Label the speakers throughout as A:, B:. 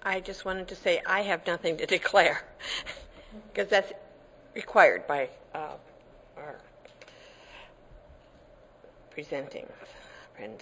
A: I just wanted to say I have nothing to declare because that's required by our presenting friends.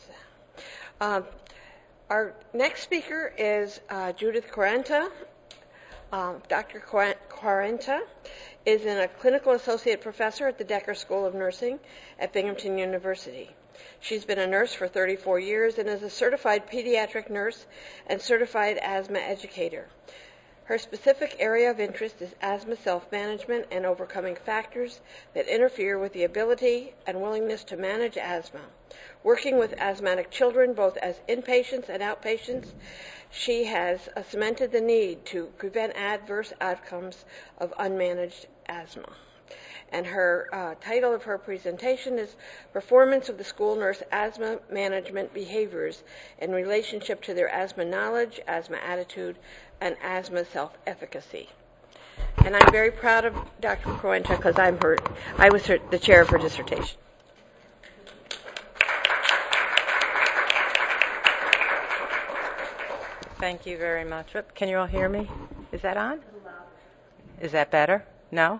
A: Our next speaker is Judith Quaranta. Dr. Quaranta is a clinical associate professor at the Decker School of Nursing at Binghamton University. She's been a nurse for 34 years and is a certified pediatric nurse and certified asthma educator. Her specific area of interest is asthma self-management and overcoming factors that interfere with the ability and willingness to manage asthma. Working with asthmatic children, both as inpatients and outpatients, she has cemented the need to prevent adverse outcomes of unmanaged asthma. And her title of her presentation is Performance of the School Nurse Asthma Management Behaviors in Relationship to Their Asthma Knowledge, Asthma Attitude, and Asthma Self-Efficacy. And I'm very proud of Dr. Quaranta because I was the chair of her dissertation.
B: Thank you very much. Can you all hear me? Is that on? Is that better? No?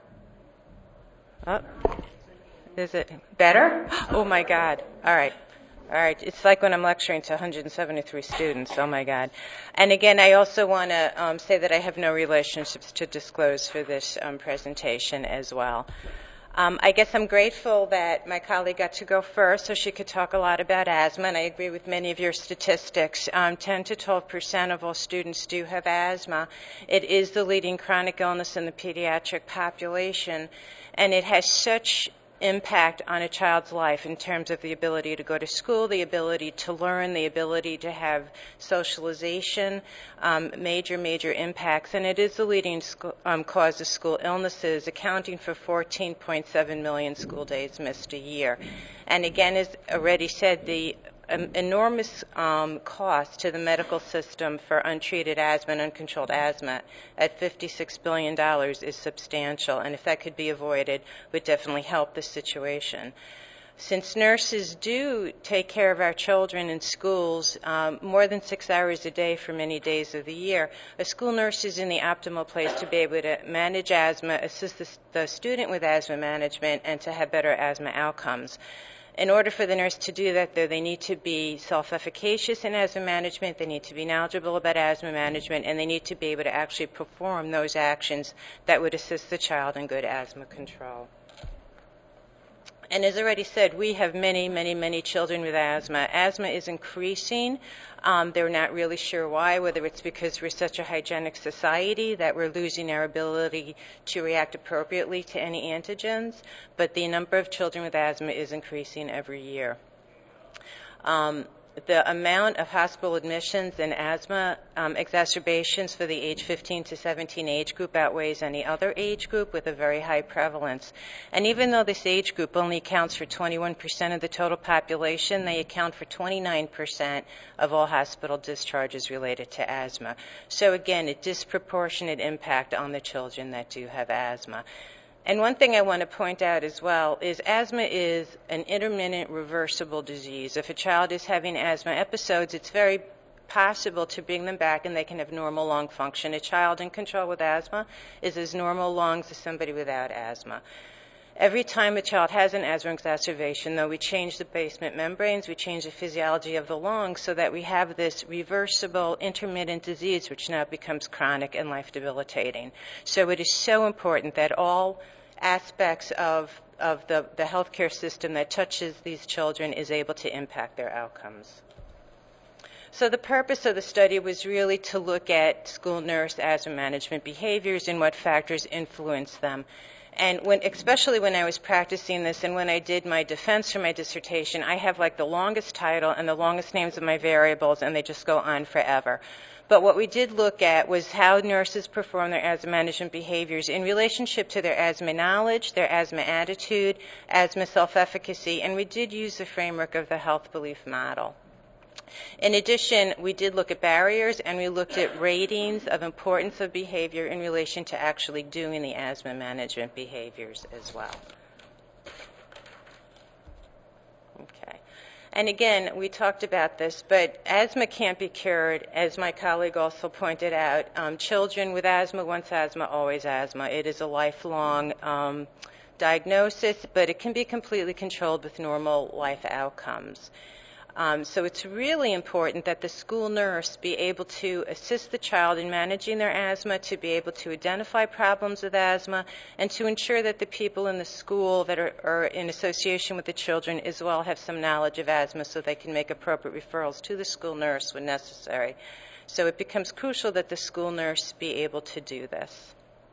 B: Oh. Is it better? Oh, my God. All right. It's like when I'm lecturing to 173 students. Oh, my God. And again, I also want to say that I have no relationships to disclose for this presentation as well. I guess I'm grateful that my colleague got to go first so she could talk a lot about asthma, and I agree with many of your statistics. 10 to 12% of all students do have asthma. It is the leading chronic illness in the pediatric population, and it has such impact on a child's life in terms of the ability to go to school, the ability to learn, the ability to have socialization, major impacts. And it is the leading cause of school illnesses, accounting for 14.7 million school days missed a year. And again, as already said, the enormous cost to the medical system for untreated asthma and uncontrolled asthma at $56 billion is substantial, and if that could be avoided, would definitely help the situation. Since nurses do take care of our children in schools more than 6 hours a day for many days of the year, a school nurse is in the optimal place to be able to manage asthma, assist the student with asthma management, and to have better asthma outcomes. In order for the nurse to do that, though, they need to be self-efficacious in asthma management, they need to be knowledgeable about asthma management, and they need to be able to actually perform those actions that would assist the child in good asthma control. And as already said, we have many children with asthma. Asthma is increasing. They're not really sure why, whether it's because we're such a hygienic society that we're losing our ability to react appropriately to any antigens, but the number of children with asthma is increasing every year. The amount of hospital admissions and asthma exacerbations for the age 15 to 17 age group outweighs any other age group with a very high prevalence. And even though this age group only accounts for 21% of the total population, they account for 29% of all hospital discharges related to asthma. So again, a disproportionate impact on the children that do have asthma. And one thing I want to point out as well is asthma is an intermittent reversible disease. If a child is having asthma episodes, it's very possible to bring them back and they can have normal lung function. A child in control with asthma is as normal lungs as somebody without asthma. Every time a child has an asthma exacerbation, though, we change the basement membranes, we change the physiology of the lungs so that we have this reversible intermittent disease which now becomes chronic and life-debilitating. So it is so important that all aspects of the healthcare system that touches these children is able to impact their outcomes. So the purpose of the study was really to look at school nurse asthma management behaviors and what factors influence them. And especially when I was practicing this and when I did my defense for my dissertation, I have like the longest title and the longest names of my variables, and they just go on forever. But what we did look at was how nurses perform their asthma management behaviors in relationship to their asthma knowledge, their asthma attitude, asthma self-efficacy, and we did use the framework of the health belief model. In addition, we did look at barriers and we looked at ratings of importance of behavior in relation to actually doing the asthma management behaviors as well. Okay. And again, we talked about this, but asthma can't be cured, as my colleague also pointed out. Children with asthma, once asthma, always asthma. It is a lifelong diagnosis, but it can be completely controlled with normal life outcomes. So it's really important that the school nurse be able to assist the child in managing their asthma, to be able to identify problems with asthma, and to ensure that the people in the school that are in association with the children as well have some knowledge of asthma so they can make appropriate referrals to the school nurse when necessary. So it becomes crucial that the school nurse be able to do this.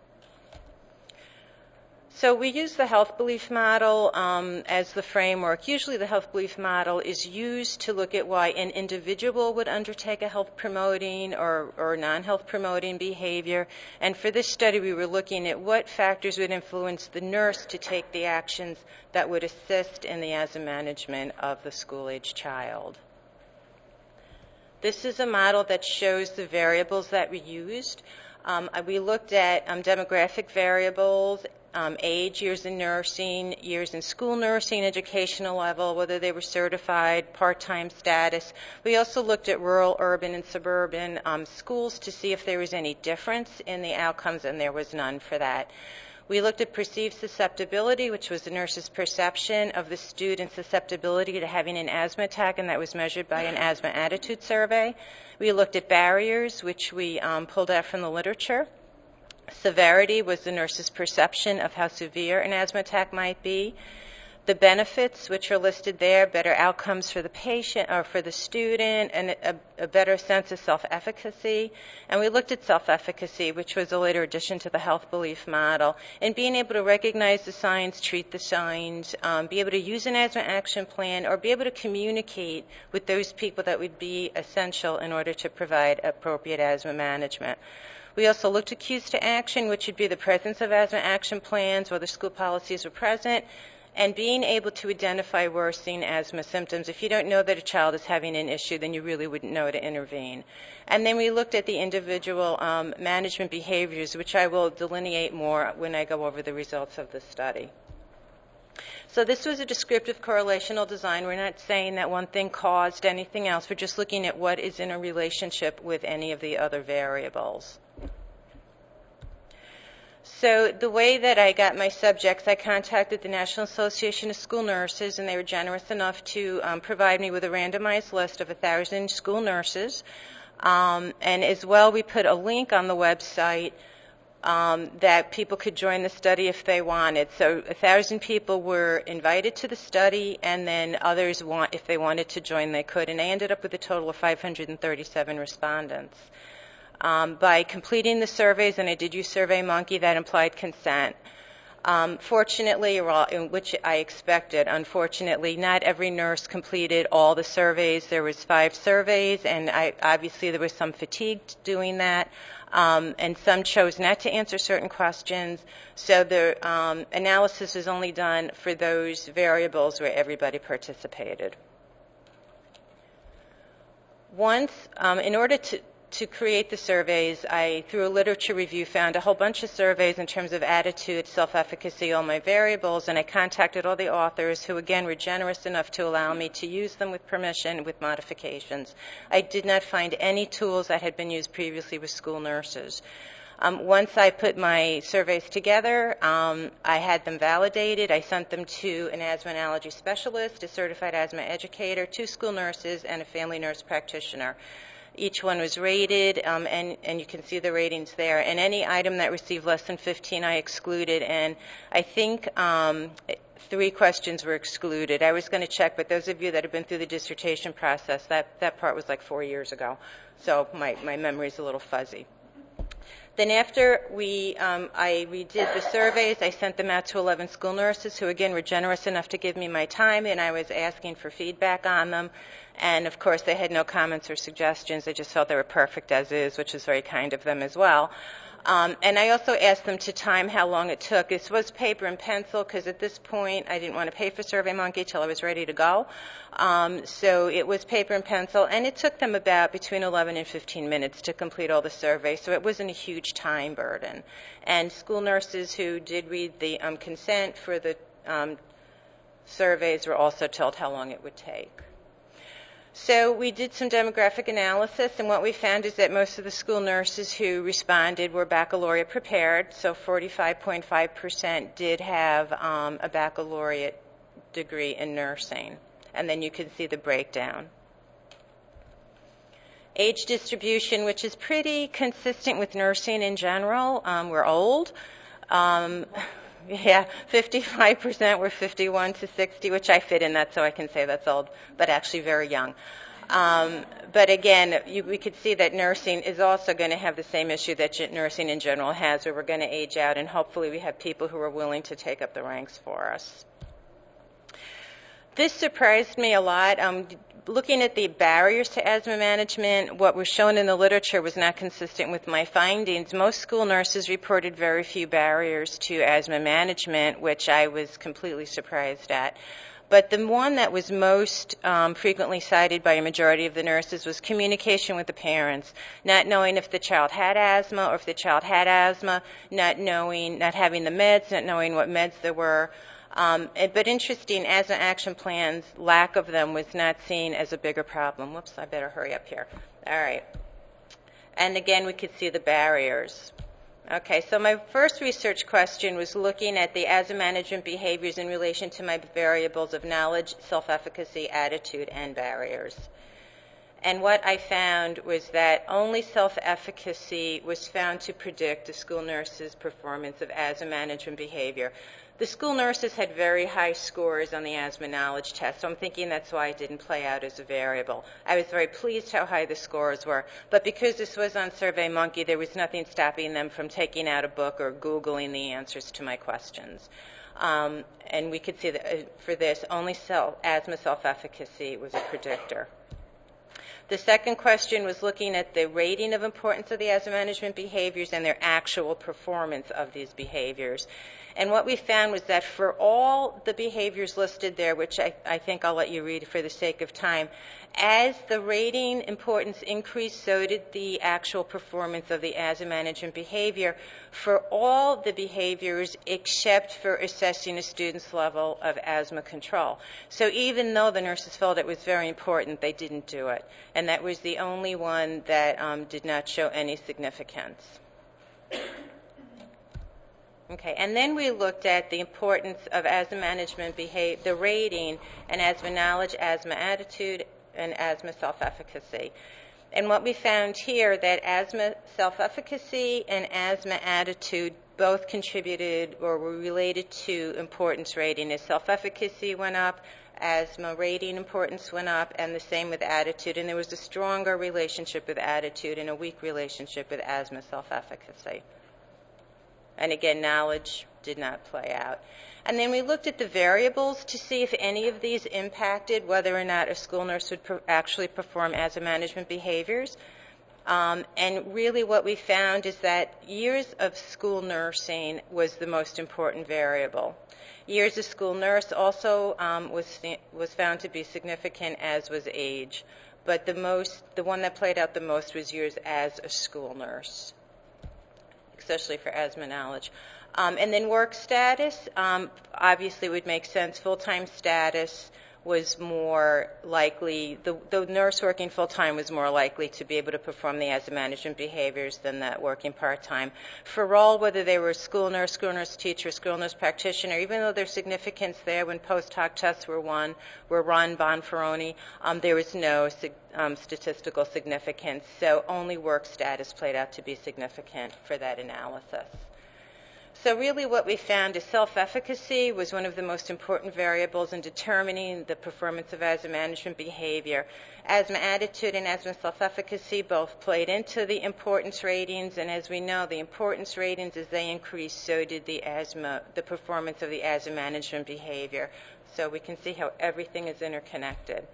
B: So we use the health belief model as the framework. Usually the health belief model is used to look at why an individual would undertake a health promoting or non-health promoting behavior. And for this study, we were looking at what factors would influence the nurse to take the actions that would assist in the asthma management of the school-age child. This is a model that shows the variables that we used. We looked at demographic variables, age, years in nursing, years in school nursing, educational level, whether they were certified, part-time status. We also looked at rural, urban, and suburban schools to see if there was any difference in the outcomes, and there was none for that. We looked at perceived susceptibility, which was the nurse's perception of the student's susceptibility to having an asthma attack, and that was measured by an asthma attitude survey. We looked at barriers, which we pulled out from the literature. Severity was the nurse's perception of how severe an asthma attack might be. The benefits, which are listed there, better outcomes for the patient or for the student, and a better sense of self-efficacy. And we looked at self-efficacy, which was a later addition to the health belief model, and being able to recognize the signs, treat the signs, be able to use an asthma action plan, or be able to communicate with those people that would be essential in order to provide appropriate asthma management. We also looked at cues to action, which would be the presence of asthma action plans, whether school policies were present, and being able to identify worsening asthma symptoms. If you don't know that a child is having an issue, then you really wouldn't know to intervene. And then we looked at the individual management behaviors, which I will delineate more when I go over the results of the study. So this was a descriptive correlational design. We're not saying that one thing caused anything else. We're just looking at what is in a relationship with any of the other variables. So the way that I got my subjects, I contacted the National Association of School Nurses, and they were generous enough to provide me with a randomized list of 1,000 school nurses. And as well, we put a link on the website that people could join the study if they wanted. So 1,000 people were invited to the study, and then others, if they wanted to join, they could. And I ended up with a total of 537 respondents. By completing the surveys, and I did use SurveyMonkey, that implied consent. Fortunately, which I expected, unfortunately, not every nurse completed all the surveys. There was 5 surveys, and obviously there was some fatigue doing that, and some chose not to answer certain questions. So the analysis was only done for those variables where everybody participated. Once, in order to create the surveys, I, through a literature review, found a whole bunch of surveys in terms of attitude, self-efficacy, all my variables, and I contacted all the authors who, again, were generous enough to allow me to use them with permission, with modifications. I did not find any tools that had been used previously with school nurses. Once I put my surveys together, I had them validated. I sent them to an asthma and allergy specialist, a certified asthma educator, 2 school nurses, and a family nurse practitioner. Each one was rated, and you can see the ratings there. And any item that received less than 15, I excluded. And I think 3 questions were excluded. I was going to check, but those of you that have been through the dissertation process, that part was like 4 years ago. So my memory is a little fuzzy. Then after I redid the surveys, I sent them out to 11 school nurses who, again, were generous enough to give me my time, and I was asking for feedback on them. And, of course, they had no comments or suggestions. They just felt they were perfect as is, which is very kind of them as well. And I also asked them to time how long it took. This was paper and pencil because at this point I didn't want to pay for SurveyMonkey till I was ready to go. So it was paper and pencil, and it took them about between 11 and 15 minutes to complete all the surveys, so it wasn't a huge time burden. And school nurses who did read the consent for the surveys were also told how long it would take. So we did some demographic analysis, and what we found is that most of the school nurses who responded were baccalaureate prepared, so 45.5% did have a baccalaureate degree in nursing. And then you can see the breakdown. Age distribution, which is pretty consistent with nursing in general. We're old. 55% were 51 to 60, which I fit in that, so I can say that's old, but actually very young. But again, we could see that nursing is also going to have the same issue that nursing in general has, where we're going to age out, and hopefully we have people who are willing to take up the ranks for us. This surprised me a lot. Looking at the barriers to asthma management, what was shown in the literature was not consistent with my findings. Most school nurses reported very few barriers to asthma management, which I was completely surprised at. But the one that was most frequently cited by a majority of the nurses was communication with the parents, not knowing if the child had asthma or if the child had asthma, not having the meds, not knowing what meds there were. But interesting, asthma action plans, lack of them was not seen as a bigger problem. Whoops, I better hurry up here. All right. And again, we could see the barriers. Okay, so my first research question was looking at the asthma management behaviors in relation to my variables of knowledge, self-efficacy, attitude, and barriers. And what I found was that only self-efficacy was found to predict a school nurse's performance of asthma management behavior. The school nurses had very high scores on the asthma knowledge test, so I'm thinking that's why it didn't play out as a variable. I was very pleased how high the scores were, but because this was on SurveyMonkey, there was nothing stopping them from taking out a book or Googling the answers to my questions. And we could see that for this, only asthma self-efficacy was a predictor. The second question was looking at the rating of importance of the asthma management behaviors and their actual performance of these behaviors. And what we found was that for all the behaviors listed there, which I think I'll let you read for the sake of time, as the rating importance increased, so did the actual performance of the asthma management behavior for all the behaviors except for assessing a student's level of asthma control. So even though the nurses felt it was very important, they didn't do it. And that was the only one that did not show any significance. Okay, and then we looked at the importance of asthma management behavior, the rating, and asthma knowledge, asthma attitude, and asthma self-efficacy. And what we found here, that asthma self-efficacy and asthma attitude both contributed or were related to importance rating. As self-efficacy went up, asthma rating importance went up, and the same with attitude. And there was a stronger relationship with attitude and a weak relationship with asthma self-efficacy. And again, knowledge did not play out. And then we looked at the variables to see if any of these impacted whether or not a school nurse would actually perform asthma management behaviors. And really what we found is that years of school nursing was the most important variable. Years of school nurse also was found to be significant, as was age. But the one that played out the most was years as a school nurse, especially for asthma knowledge. And then work status, obviously would make sense. Full-time status was more likely, the nurse working full-time was more likely to be able to perform the asthma management behaviors than that working part-time. For role, whether they were a school nurse teacher, school nurse practitioner, even though there's significance there when post hoc tests were run, Bonferroni, there was no statistical significance. So only work status played out to be significant for that analysis. So really what we found is self-efficacy was one of the most important variables in determining the performance of asthma management behavior. Asthma attitude and asthma self-efficacy both played into the importance ratings, and as we know, the importance ratings, as they increased, so did the performance of the asthma management behavior. So we can see how everything is interconnected.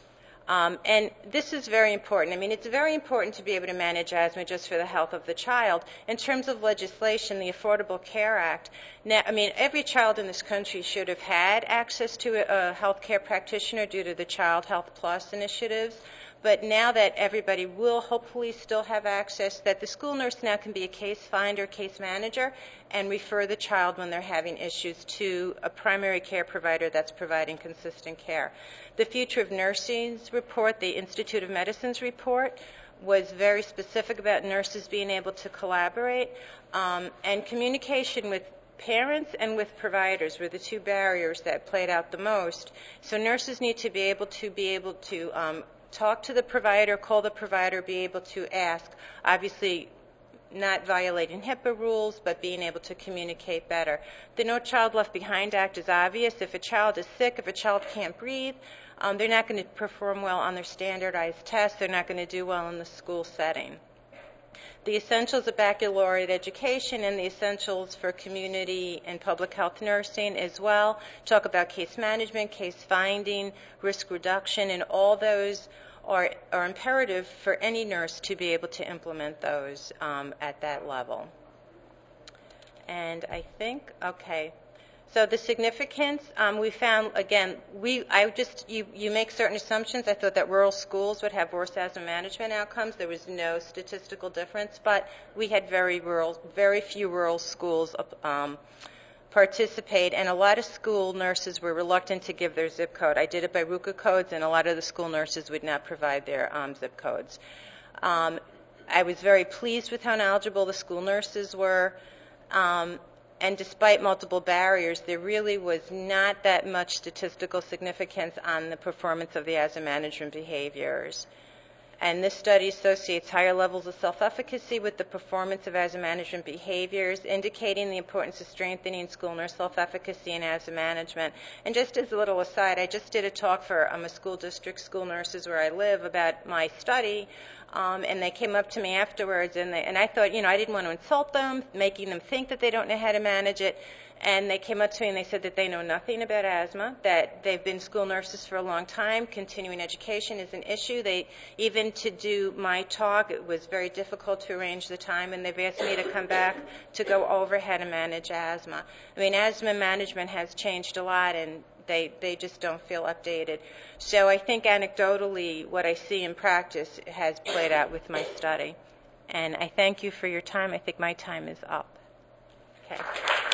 B: And this is very important. I mean, it's very important to be able to manage asthma just for the health of the child. In terms of legislation, the Affordable Care Act, now, I mean, every child in this country should have had access to a health care practitioner due to the Child Health Plus initiatives. But now that everybody will hopefully still have access, that the school nurse now can be a case finder, case manager, and refer the child when they're having issues to a primary care provider that's providing consistent care. The Future of Nursing's report, the Institute of Medicine's report, was very specific about nurses being able to collaborate, and communication with parents and with providers were the two barriers that played out the most. So nurses need to be able to talk to the provider, call the provider, be able to ask, obviously not violating HIPAA rules, but being able to communicate better. The No Child Left Behind Act is obvious. If a child is sick, if a child can't breathe, they're not going to perform well on their standardized tests. They're not going to do well in the school setting. The essentials of baccalaureate education and the essentials for community and public health nursing as well talk about case management, case finding, risk reduction, and all those are imperative for any nurse to be able to implement those at that level. And I think, okay. So the significance, we found, again, you make certain assumptions. I thought that rural schools would have worse asthma management outcomes. There was no statistical difference, but we had very few rural schools participate, and a lot of school nurses were reluctant to give their zip code. I did it by RUCA codes, and a lot of the school nurses would not provide their zip codes. I was very pleased with how knowledgeable the school nurses were. And despite multiple barriers, there really was not that much statistical significance on the performance of the asthma management behaviors. And this study associates higher levels of self-efficacy with the performance of asthma management behaviors, indicating the importance of strengthening school nurse self-efficacy in asthma management. And just as a little aside, I just did a talk for a school district school nurses where I live about my study. And they came up to me afterwards, and I thought, I didn't want to insult them, making them think that they don't know how to manage it. And they came up to me and they said that they know nothing about asthma, that they've been school nurses for a long time. Continuing education is an issue. Even to do my talk, it was very difficult to arrange the time, and they've asked me to come back to go over how to manage asthma. I mean, asthma management has changed a lot, and they just don't feel updated. So I think anecdotally what I see in practice has played out with my study. And I thank you for your time. I think my time is up. Okay.